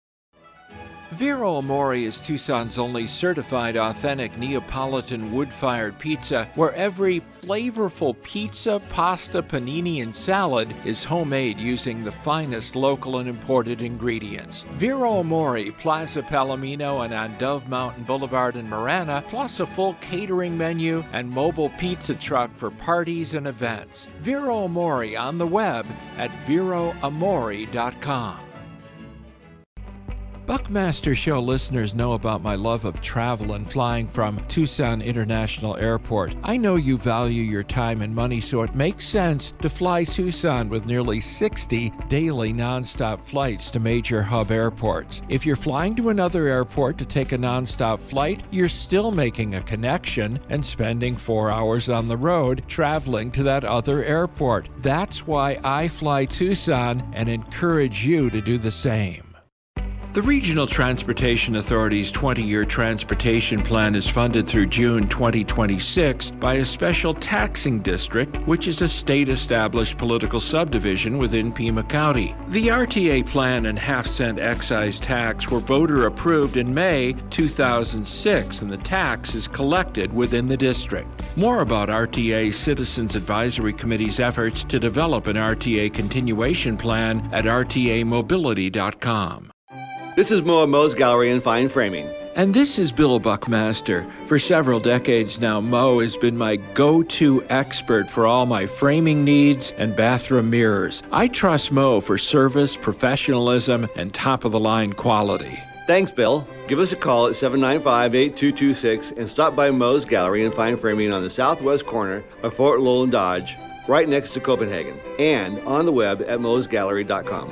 Vero Amore is Tucson's only certified authentic Neapolitan wood-fired pizza, where every flavorful pizza, pasta, panini, and salad is homemade using the finest local and imported ingredients. Vero Amore, Plaza Palomino and on Dove Mountain Boulevard in Marana, plus a full catering menu and mobile pizza truck for parties and events. Vero Amore on the web at vero amore dot com. Buckmaster Show listeners know about my love of travel and flying from Tucson International Airport. I know you value your time and money, so it makes sense to fly Tucson with nearly sixty daily nonstop flights to major hub airports. If you're flying to another airport to take a nonstop flight, you're still making a connection and spending four hours on the road traveling to that other airport. That's why I fly Tucson and encourage you to do the same. The Regional Transportation Authority's twenty-year transportation plan is funded through June twenty twenty-six by a special taxing district, which is a state-established political subdivision within Pima County. The R T A plan and half-cent excise tax were voter-approved in May two thousand six, and the tax is collected within the district. More about R T A's Citizens Advisory Committee's efforts to develop an R T A continuation plan at R T A mobility dot com. This is Mo at Mo's Gallery and Fine Framing. And this is Bill Buckmaster. For several decades now, Mo has been my go-to expert for all my framing needs and bathroom mirrors. I trust Mo for service, professionalism, and top-of-the-line quality. Thanks, Bill. Give us a call at seven nine five, eight two two six and stop by Mo's Gallery and Fine Framing on the southwest corner of Fort Lowell and Dodge, right next to Copenhagen, and on the web at mos gallery dot com.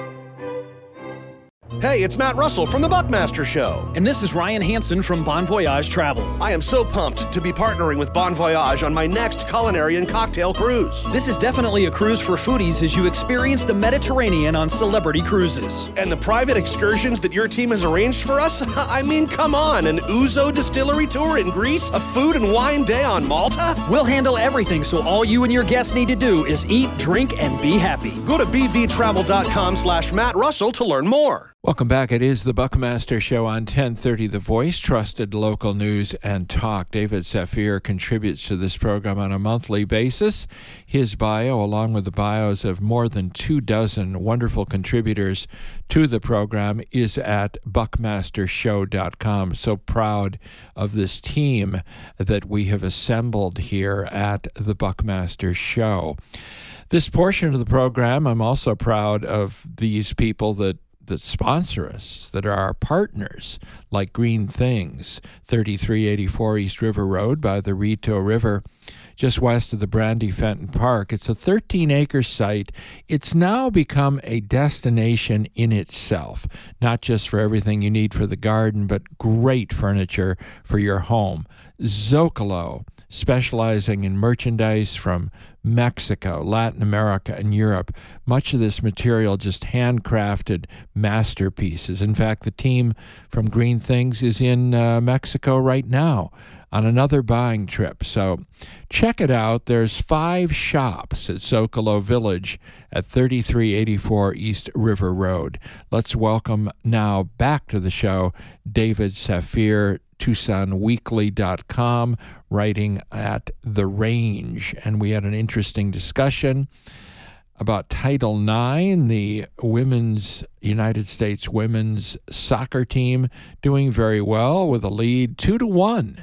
Hey, it's Matt Russell from The Buckmaster Show. And this is Ryan Hansen from Bon Voyage Travel. I am so pumped to be partnering with Bon Voyage on my next culinary and cocktail cruise. This is definitely a cruise for foodies as you experience the Mediterranean on Celebrity Cruises. And the private excursions that your team has arranged for us? I mean, come on, an Ouzo distillery tour in Greece? A food and wine day on Malta? We'll handle everything, so all you and your guests need to do is eat, drink, and be happy. Go to b v travel dot com slash Matt Russell to learn more. Welcome back. It is the Buckmaster Show on ten thirty The Voice, trusted local news and talk. David Saphir contributes to this program on a monthly basis. His bio, along with the bios of more than two dozen wonderful contributors to the program, is at buckmaster show dot com. So proud of this team that we have assembled here at the Buckmaster Show. This portion of the program, I'm also proud of these people that that sponsor us, that are our partners, like Green Things, thirty-three eighty-four East River Road by the Rito River, just west of the Brandy Fenton Park. It's a thirteen-acre site. It's now become a destination in itself, not just for everything you need for the garden, but great furniture for your home. Zocalo, specializing in merchandise from Mexico, Latin America, and Europe. Much of this material just handcrafted masterpieces. In fact, the team from Green Things is in uh, Mexico right now on another buying trip. So check it out. There's five shops at Zocalo Village at thirty-three eighty-four East River Road. Let's welcome now back to the show David Saphir, Tucson Weekly dot com, writing at The Range. And we had an interesting discussion about Title nine, the women's United States women's soccer team doing very well with a lead two to one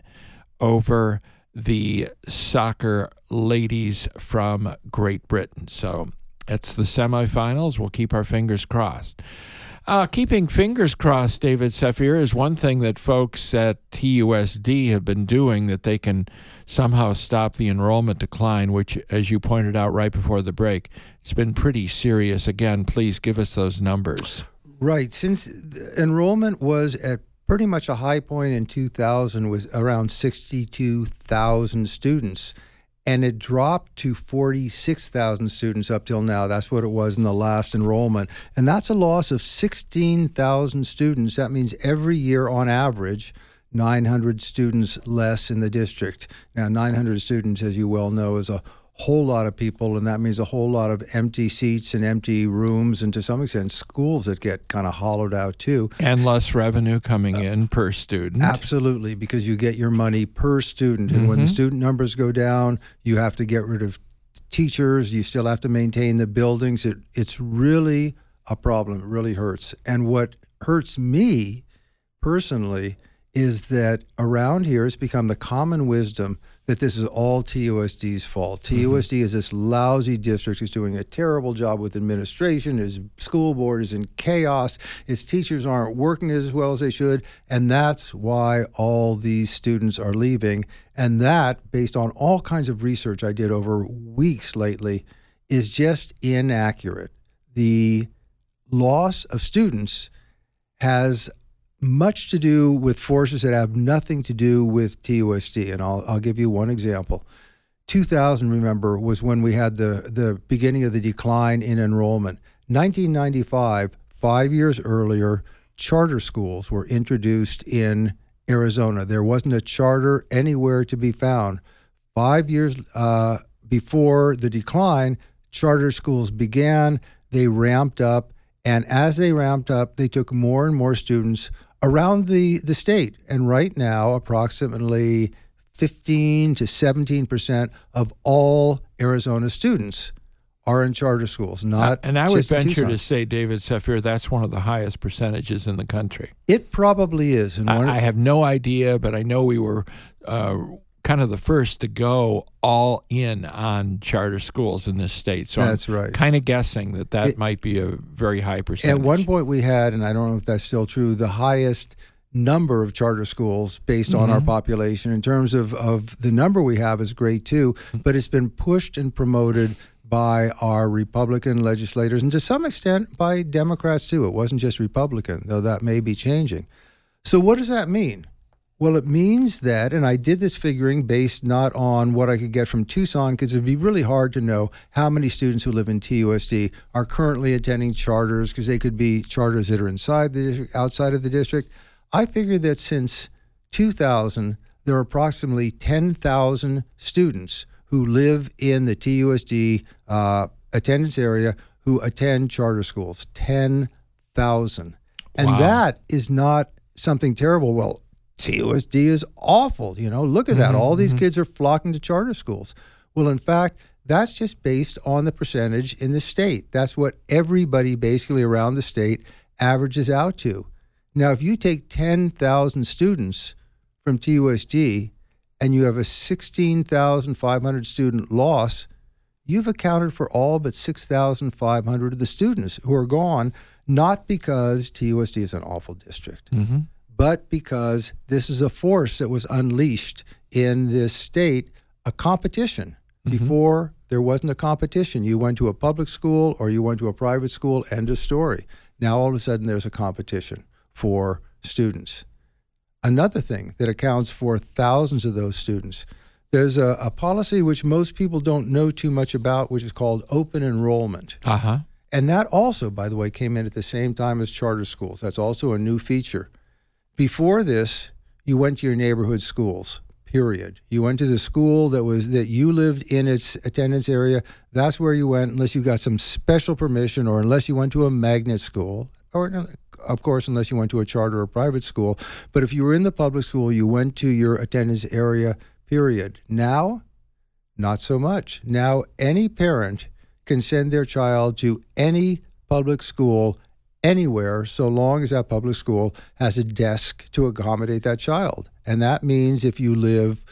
over the soccer ladies from Great Britain. So it's the semifinals. We'll keep our fingers crossed. Uh, keeping fingers crossed, David Saphir, is one thing that folks at T U S D have been doing, that they can somehow stop the enrollment decline, which, as you pointed out right before the break, it's been pretty serious. Again, please give us those numbers. Right. Since enrollment was at pretty much a high point in two thousand, was around sixty-two thousand students. And it dropped to forty-six thousand students up till now. That's what it was in the last enrollment. And that's a loss of sixteen thousand students. That means every year, on average, nine hundred students less in the district. Now, nine hundred students, as you well know, is a whole lot of people, and that means a whole lot of empty seats and empty rooms, and to some extent schools that get kind of hollowed out too. And less revenue coming uh, in per student. Absolutely, because you get your money per student, and mm-hmm. when the student numbers go down, you have to get rid of teachers, you still have to maintain the buildings. It, it's really a problem. It really hurts. And what hurts me personally is that around here it's become the common wisdom that this is all T U S D's fault. T U S D mm-hmm. is this lousy district. It's doing a terrible job with administration. Its school board is in chaos. Its teachers aren't working as well as they should. And that's why all these students are leaving. And that, based on all kinds of research I did over weeks lately, is just inaccurate. The loss of students has much to do with forces that have nothing to do with T U S D. And I'll, I'll give you one example. two thousand, remember, was when we had the, the beginning of the decline in enrollment. nineteen ninety-five, five years earlier, charter schools were introduced in Arizona. There wasn't a charter anywhere to be found. Five years uh, before the decline, charter schools began. They ramped up. And as they ramped up, they took more and more students around the, the state. And right now, approximately fifteen to seventeen percent of all Arizona students are in charter schools, not And I would just in venture Tucson. to say, David Safir, that's one of the highest percentages in the country. It probably is. And one I, of- I have no idea, but I know we were uh, kind of the first to go all in on charter schools in this state. So That's I'm right. kind of guessing that that It- might be a very high percentage. At one point we had, and I don't know if that's still true, the highest number of charter schools based on our Mhm. population. In terms of, of the number we have is great too, but it's been pushed and promoted by our Republican legislators and to some extent by Democrats too. It wasn't just Republican, though that may be changing. So what does that mean? Well, it means that, and I did this figuring based not on what I could get from Tucson, because it'd be really hard to know how many students who live in T U S D are currently attending charters, because they could be charters that are inside the district, outside of the district. I figured that since two thousand, there are approximately ten thousand students who live in the T U S D uh, attendance area who attend charter schools. ten thousand. And Wow. that is not something terrible. Well, T U S D is awful. You know, look at that. Mhm, All these mhm. kids are flocking to charter schools. Well, in fact, that's just based on the percentage in the state. That's what everybody basically around the state averages out to. Now, if you take ten thousand students from T U S D and you have a sixteen thousand five hundred student loss, you've accounted for all but six thousand five hundred of the students who are gone, not because T U S D is an awful district, Mm-hmm. but because this is a force that was unleashed in this state, a competition. Mhm. Before, there wasn't a competition. You went to a public school or you went to a private school, end of story. Now, all of a sudden, there's a competition for students. Another thing that accounts for thousands of those students, there's a, a policy which most people don't know too much about, which is called open enrollment. Uh-huh. And that also, by the way, came in at the same time as charter schools. That's also a new feature. Before this, you went to your neighborhood schools, period. You went to the school that was that you lived in its attendance area. That's where you went, unless you got some special permission or unless you went to a magnet school, or of course, unless you went to a charter or private school. But if you were in the public school, you went to your attendance area, period. Now, not so much. Now, any parent can send their child to any public school anywhere, so long as that public school has a desk to accommodate that child. And that means if you live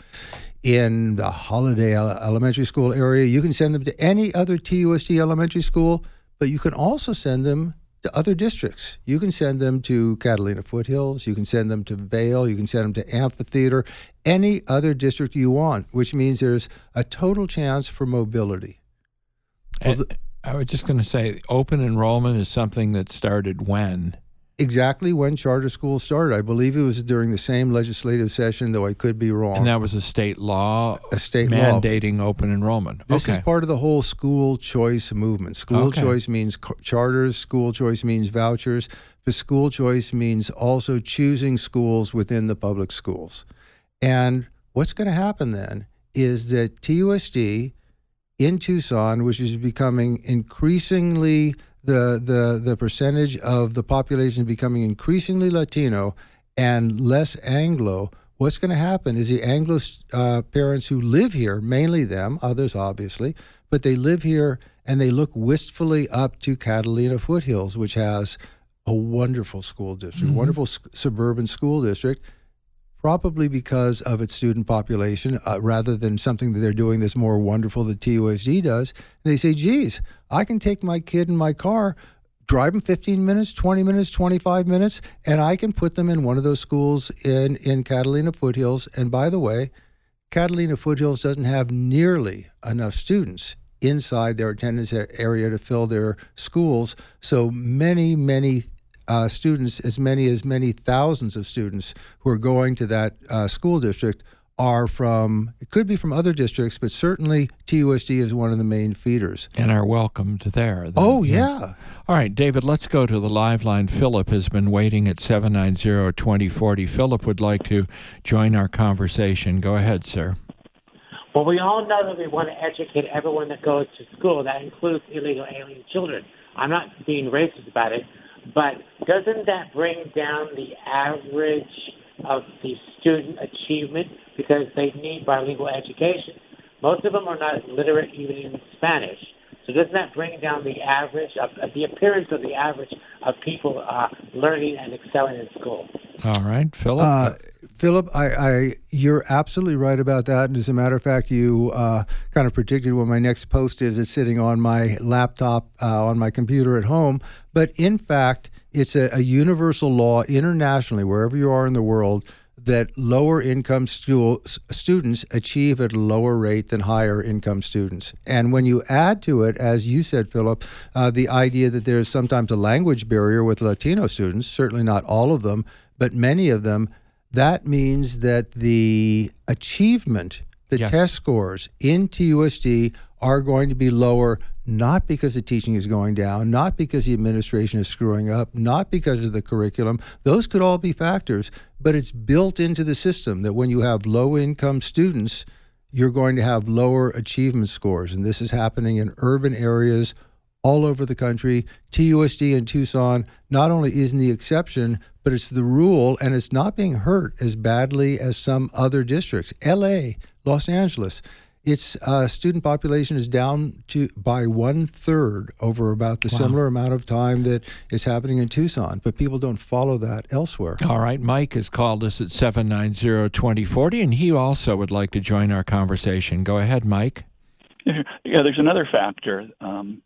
in the Holiday Ele- Elementary School area, you can send them to any other T U S D elementary school, but you can also send them to other districts. You can send them to Catalina Foothills, you can send them to Vail, you can send them to Amphitheater, any other district you want, which means there's a total chance for mobility. Well, And I was just going to say, open enrollment is something that started when? Exactly when charter schools started. I believe it was during the same legislative session, though I could be wrong. And that was a state law a state mandating law. open enrollment. This okay. is part of the whole school choice movement. School Okay. choice means co- charters, school choice means vouchers, but school choice means also choosing schools within the public schools. And what's going to happen then is that T U S D in Tucson, which is becoming increasingly the the the percentage of the population becoming increasingly Latino and less Anglo, what's going to happen is the Anglo uh, parents who live here, mainly them, others obviously, but they live here and they look wistfully up to Catalina Foothills, which has a wonderful school district, Mm-hmm. wonderful s- suburban school district. probably because of its student population, uh, rather than something that they're doing that's more wonderful that T U S D does. And they say, geez, I can take my kid in my car, drive them fifteen minutes, twenty minutes, twenty-five minutes, and I can put them in one of those schools in, in Catalina Foothills. And by the way, Catalina Foothills doesn't have nearly enough students inside their attendance area to fill their schools. So many, many uh, students, as many as many thousands of students who are going to that uh, school district are from, it could be from other districts, but certainly T U S D is one of the main feeders. And are welcomed there. Then. Oh, yeah. All right, David, let's go to the live line. Philip has been waiting at seven nine zero, two zero four zero. Philip would like to join our conversation. Go ahead, sir. Well, we all know that we want to educate everyone that goes to school. That includes illegal alien children. I'm not being racist about it, but doesn't that bring down the average of the student achievement because they need bilingual education? Most of them are not literate even in Spanish. So doesn't that bring down the average, of, of the appearance of the average of people uh, learning and excelling in school? All right, Philip. Uh, Philip, I, I, you're absolutely right about that. And as a matter of fact, you uh, kind of predicted what my next post is. It's sitting on my laptop, uh, on my computer at home. But in fact, it's a, a universal law internationally, wherever you are in the world, that lower income school students achieve at a lower rate than higher income students. And when you add to it, as you said, Philip, uh, the idea that there's sometimes a language barrier with Latino students, certainly not all of them, but many of them, that means that the achievement, the yes. test scores in T U S D are going to be lower, not because the teaching is going down, not because the administration is screwing up, not because of the curriculum. Those could all be factors, but it's built into the system that when you have low-income students, you're going to have lower achievement scores. And this is happening in urban areas all over the country. T U S D in Tucson not only isn't the exception, but it's the rule, and it's not being hurt as badly as some other districts. L A, Los Angeles, its uh, student population is down to by one third over about the wow. similar amount of time that is happening in Tucson, but people don't follow that elsewhere. All right, Mike has called us at seven nine zero, two zero four zero, and he also would like to join our conversation. Go ahead, Mike. Yeah, there's another factor. Um,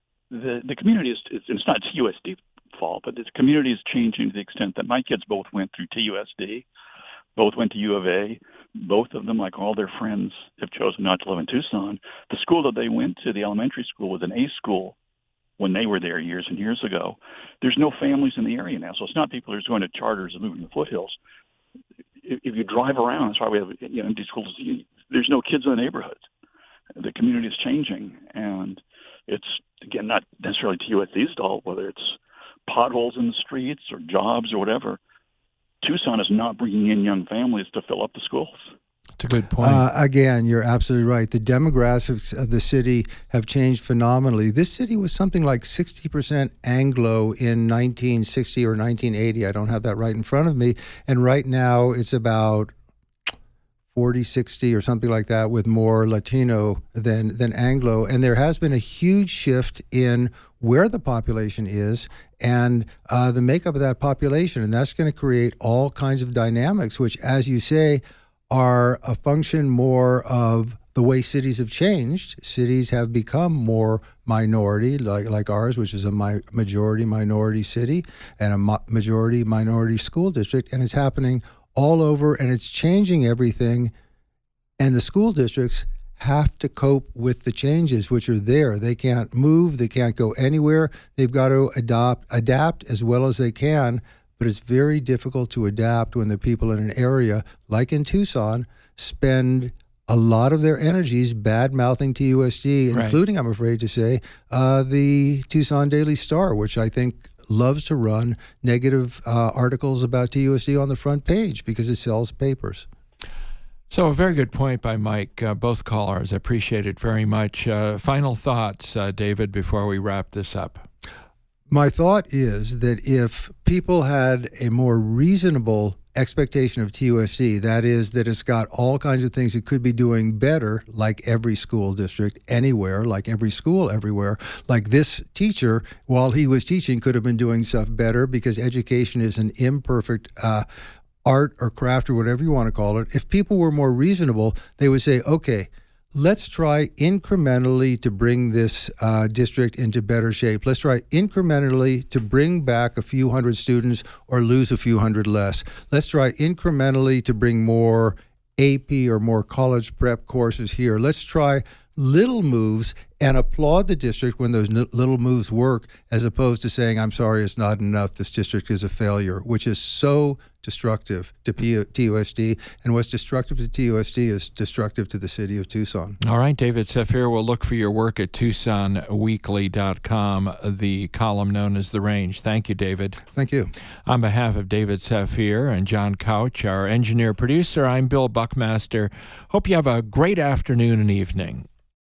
the the community is it's, it's not T U S D fault, but the community is changing to the extent that my kids both went through T U S D, both went to U of A. Both of them, like all their friends, have chosen not to live in Tucson. The school that they went to, the elementary school, was an A school when they were there years and years ago. There's no families in the area now, so it's not people who are going to charters and moving to the foothills. If, if you drive around, that's why we have you know empty schools. There's no kids in the neighborhoods. The community is changing, and it's again not necessarily T U S D's fault, whether it's potholes in the streets or jobs or whatever. Tucson is not bringing in young families to fill up the schools. That's a good point. Uh, again, you're absolutely right. The demographics of the city have changed phenomenally. This city was something like sixty percent Anglo in nineteen sixty or nineteen eighty. I don't have that right in front of me. And right now it's about forty, sixty or something like that, with more Latino than, than Anglo. And there has been a huge shift in where the population is and uh, the makeup of that population. And that's going to create all kinds of dynamics, which, as you say, are a function more of the way cities have changed. Cities have become more minority, like like ours, which is a mi- majority minority city and a mo- majority minority school district. And it's happening all over, and it's changing everything. And the school districts have to cope with the changes which are there. They can't move. They can't go anywhere. They've got to adopt, adapt as well as they can. But it's very difficult to adapt when the people in an area, like in Tucson, spend a lot of their energies bad-mouthing T U S D, right. including, I'm afraid to say, uh, the Tucson Daily Star, which I think loves to run negative uh, articles about T U S D on the front page because it sells papers. So a very good point by Mike. Uh, both callers, appreciate it very much. Uh, final thoughts, uh, David, before we wrap this up. My thought is that if people had a more reasonable expectation of T U S D, that is that it's got all kinds of things it could be doing better, like every school district anywhere, like every school everywhere, like this teacher, while he was teaching, could have been doing stuff better because education is an imperfect uh art or craft or whatever you want to call it, if people were more reasonable, they would say, okay, let's try incrementally to bring this uh, district into better shape. Let's try incrementally to bring back a few hundred students or lose a few hundred less. Let's try incrementally to bring more A P or more college prep courses here. Let's try little moves and applaud the district when those n- little moves work, as opposed to saying, I'm sorry, it's not enough, this district is a failure, which is so destructive to P- T U S D. And what's destructive to T U S D is destructive to the city of Tucson. All right, David Saphir, we'll look for your work at Tucson Weekly dot com, the column known as The Range. Thank you, David. Thank you. On behalf of David Saphir and John Couch, our engineer-producer, I'm Bill Buckmaster. Hope you have a great afternoon and evening.